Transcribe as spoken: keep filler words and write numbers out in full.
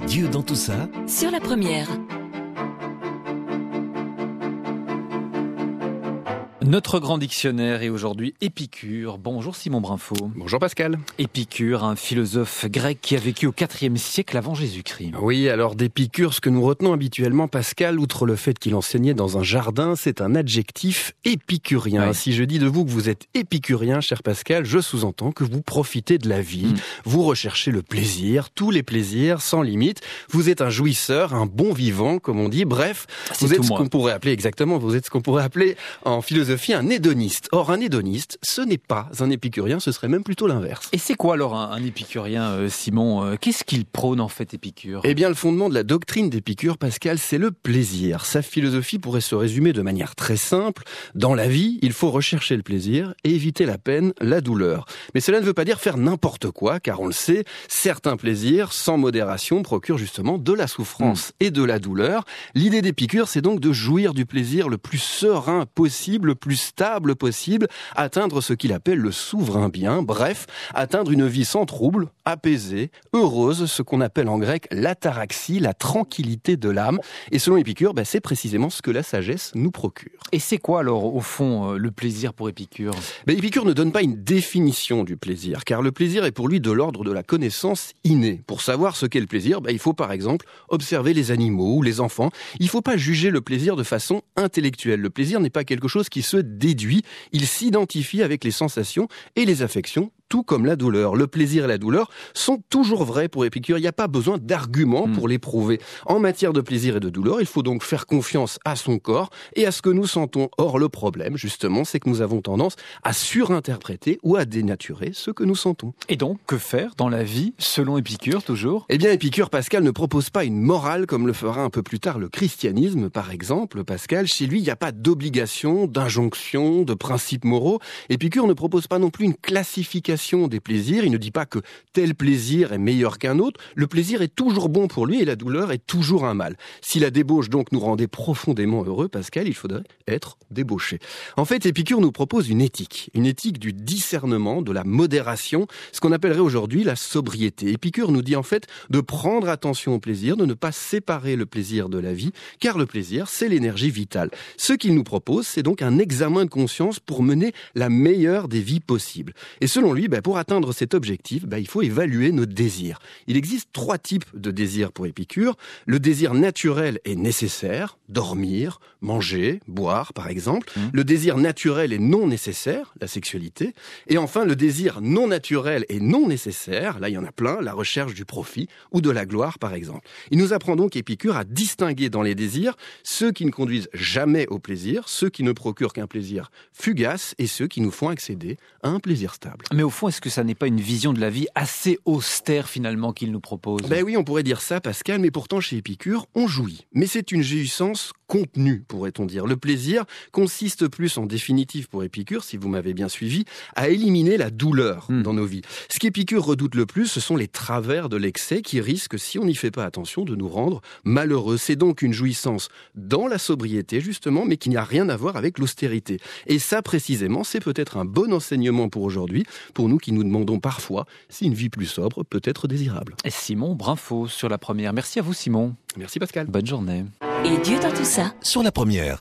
Dieu dans tout ça sur la première. Notre grand dictionnaire est aujourd'hui Épicure. Bonjour Simon Brinfo. Bonjour Pascal. Épicure, un philosophe grec qui a vécu au quatrième siècle avant Jésus-Christ. Oui, alors d'Épicure, ce que nous retenons habituellement, Pascal, outre le fait qu'il enseignait dans un jardin, c'est un adjectif épicurien. Oui. Si je dis de vous que vous êtes épicurien, cher Pascal, je sous-entends que vous profitez de la vie, mmh. vous recherchez le plaisir, tous les plaisirs, sans limite. Vous êtes un jouisseur, un bon vivant, comme on dit. Bref, c'est vous êtes ce moi. qu'on pourrait appeler, exactement, vous êtes ce qu'on pourrait appeler en philosophie un hédoniste. Or, un hédoniste, ce n'est pas un épicurien, ce serait même plutôt l'inverse. Et c'est quoi alors un, un épicurien, euh, Simon euh, Qu'est-ce qu'il prône en fait, Épicure ? Eh bien, le fondement de la doctrine d'Épicure, Pascal, c'est le plaisir. Sa philosophie pourrait se résumer de manière très simple. Dans la vie, il faut rechercher le plaisir et éviter la peine, la douleur. Mais cela ne veut pas dire faire n'importe quoi, car on le sait, certains plaisirs, sans modération, procurent justement de la souffrance mmh. et de la douleur. L'idée d'Épicure, c'est donc de jouir du plaisir le plus serein possible, le plus stable possible, atteindre ce qu'il appelle le souverain bien, bref, atteindre une vie sans trouble, apaisée, heureuse, ce qu'on appelle en grec l'ataraxie, la tranquillité de l'âme. Et selon Épicure, bah, c'est précisément ce que la sagesse nous procure. Et c'est quoi alors, au fond, euh, le plaisir pour Épicure ? bah, Épicure ne donne pas une définition du plaisir, car le plaisir est pour lui de l'ordre de la connaissance innée. Pour savoir ce qu'est le plaisir, bah, il faut par exemple observer les animaux ou les enfants. Il ne faut pas juger le plaisir de façon intellectuelle. Le plaisir n'est pas quelque chose qui se déduit, il s'identifie avec les sensations et les affections, tout comme la douleur. Le plaisir et la douleur sont toujours vrais pour Épicure, il n'y a pas besoin d'arguments mmh. pour les prouver. En matière de plaisir et de douleur, il faut donc faire confiance à son corps et à ce que nous sentons. Or, le problème, justement, c'est que nous avons tendance à surinterpréter ou à dénaturer ce que nous sentons. Et donc, que faire dans la vie, selon Épicure, toujours ? Eh bien, Épicure, Pascal, ne propose pas une morale comme le fera un peu plus tard le christianisme, par exemple. Pascal, chez lui, il n'y a pas d'obligation, d'injonction, de principes moraux. Épicure ne propose pas non plus une classification des plaisirs, il ne dit pas que tel plaisir est meilleur qu'un autre, le plaisir est toujours bon pour lui et la douleur est toujours un mal. Si la débauche donc nous rendait profondément heureux, Pascal, il faudrait être débauché. En fait, Épicure nous propose une éthique, une éthique du discernement, de la modération, ce qu'on appellerait aujourd'hui la sobriété. Épicure nous dit en fait de prendre attention au plaisir, de ne pas séparer le plaisir de la vie, car le plaisir, c'est l'énergie vitale. Ce qu'il nous propose, c'est donc un examen de conscience pour mener la meilleure des vies possibles. Et selon lui, bah, pour atteindre cet objectif, bah, il faut évaluer nos désirs. Il existe trois types de désirs pour Épicure. Le désir naturel est nécessaire, dormir, manger, boire par exemple. Mmh. Le désir naturel est non nécessaire, la sexualité. Et enfin, le désir non naturel et non nécessaire, là il y en a plein, la recherche du profit ou de la gloire par exemple. Il nous apprend donc Épicure à distinguer dans les désirs ceux qui ne conduisent jamais au plaisir, ceux qui ne procurent qu'un plaisir fugace et ceux qui nous font accéder à un plaisir stable. Mais au fond, est-ce que ça n'est pas une vision de la vie assez austère finalement qu'il nous propose ? Ben oui, on pourrait dire ça, Pascal, mais pourtant chez Épicure, on jouit. Mais c'est une jouissance contenue, pourrait-on dire. Le plaisir consiste plus, en définitive pour Épicure, si vous m'avez bien suivi, à éliminer la douleur mmh. dans nos vies. Ce qu'Épicure redoute le plus, ce sont les travers de l'excès qui risquent, si on n'y fait pas attention, de nous rendre malheureux. C'est donc une jouissance dans la sobriété, justement, mais qui n'a rien à voir avec l'austérité. Et ça, précisément, c'est peut-être un bon enseignement pour aujourd'hui, pour nous qui nous demandons parfois si une vie plus sobre peut être désirable. Et Simon Brinfo sur la première. Merci à vous Simon. Merci Pascal. Bonne journée. Et Dieu dans tout ça sur la première.